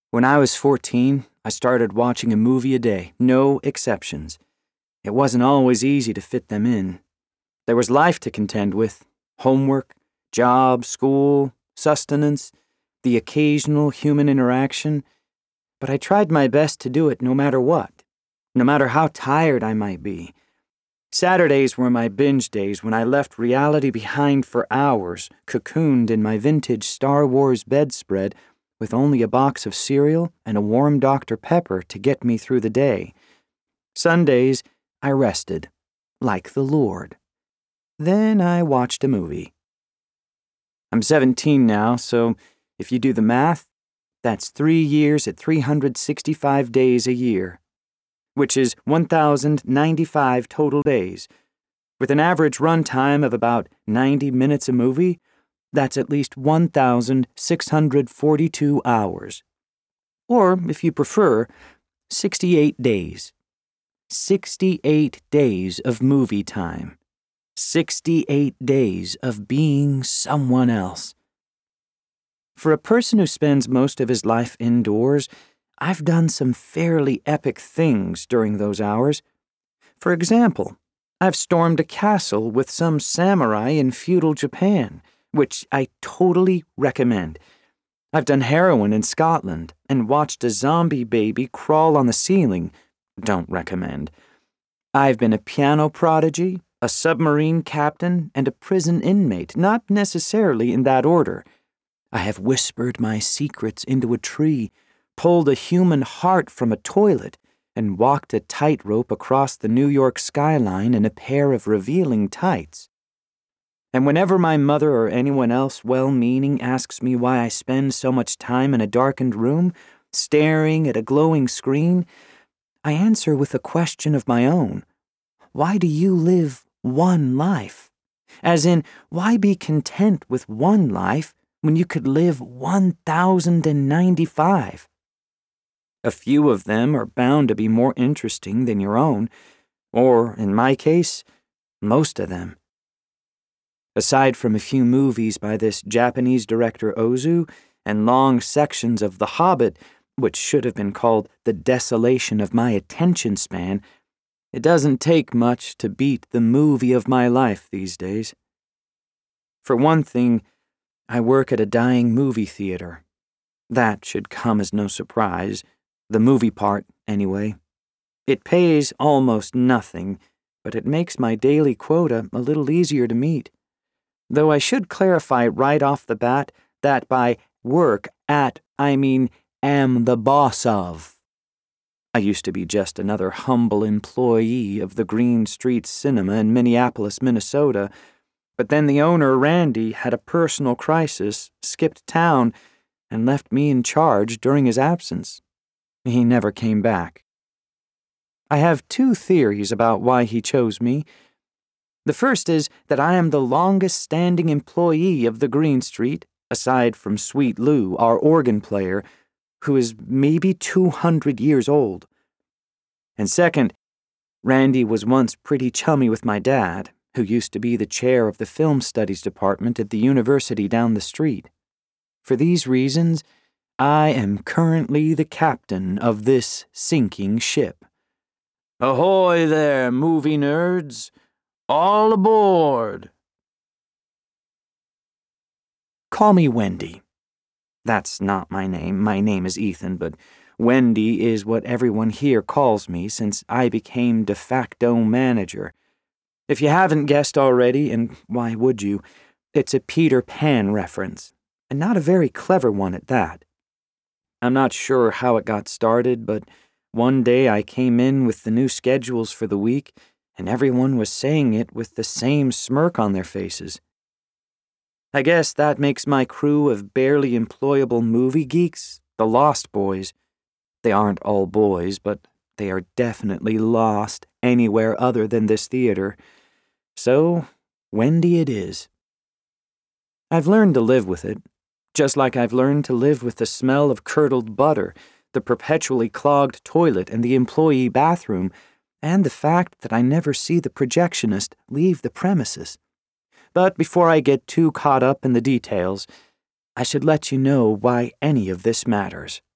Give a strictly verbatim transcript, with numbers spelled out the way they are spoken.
When I was fourteen, I started watching a movie a day, no exceptions. It wasn't always easy to fit them in. There was life to contend with, homework, job, school, sustenance, the occasional human interaction, but I tried my best to do it no matter what, no matter how tired I might be. Saturdays were my binge days when I left reality behind for hours, cocooned in my vintage Star Wars bedspread with only a box of cereal and a warm Doctor Pepper to get me through the day. Sundays, I rested, like the Lord. Then I watched a movie. I'm seventeen now, so if you do the math, that's three years at three hundred sixty-five days a year, which is one thousand ninety-five total days. With an average run time of about ninety minutes a movie, that's at least one thousand six hundred forty-two hours. Or, if you prefer, sixty-eight days. sixty-eight days of movie time. sixty-eight days of being someone else. For a person who spends most of his life indoors, I've done some fairly epic things during those hours. For example, I've stormed a castle with some samurai in feudal Japan, which I totally recommend. I've done heroin in Scotland and watched a zombie baby crawl on the ceiling. Don't recommend. I've been a piano prodigy, a submarine captain, and a prison inmate, not necessarily in that order. I have whispered my secrets into a tree, pulled a human heart from a toilet, and walked a tightrope across the New York skyline in a pair of revealing tights. And whenever my mother or anyone else well-meaning asks me why I spend so much time in a darkened room, staring at a glowing screen, I answer with a question of my own. Why do you live one life? As in, why be content with one life when you could live one thousand ninety-five? A few of them are bound to be more interesting than your own, or, in my case, most of them. Aside from a few movies by this Japanese director Ozu and long sections of The Hobbit, which should have been called The Desolation of My Attention Span, it doesn't take much to beat the movie of my life these days. For one thing, I work at a dying movie theater. That should come as no surprise, the movie part, anyway. It pays almost nothing, but it makes my daily quota a little easier to meet. Though I should clarify right off the bat that by work at, I mean am the boss of. I used to be just another humble employee of the Green Street Cinema in Minneapolis, Minnesota, but then the owner, Randy, had a personal crisis, skipped town, and left me in charge during his absence. He never came back. I have two theories about why he chose me. The first is that I am the longest-standing employee of the Green Street, aside from Sweet Lou, our organ player, who is maybe two hundred years old. And second, Randy was once pretty chummy with my dad, who used to be the chair of the film studies department at the university down the street. For these reasons, I am currently the captain of this sinking ship. Ahoy there, movie nerds! All aboard! Call me Wendy. That's not my name. My name is Ethan, but Wendy is what everyone here calls me since I became de facto manager. If you haven't guessed already, and why would you, it's a Peter Pan reference, and not a very clever one at that. I'm not sure how it got started, but one day I came in with the new schedules for the week, and everyone was saying it with the same smirk on their faces. I guess that makes my crew of barely employable movie geeks the Lost Boys. They aren't all boys, but they are definitely lost anywhere other than this theater. So, Wendy it is. I've learned to live with it, just like I've learned to live with the smell of curdled butter, the perpetually clogged toilet and the employee bathroom, and the fact that I never see the projectionist leave the premises. But before I get too caught up in the details, I should let you know why any of this matters.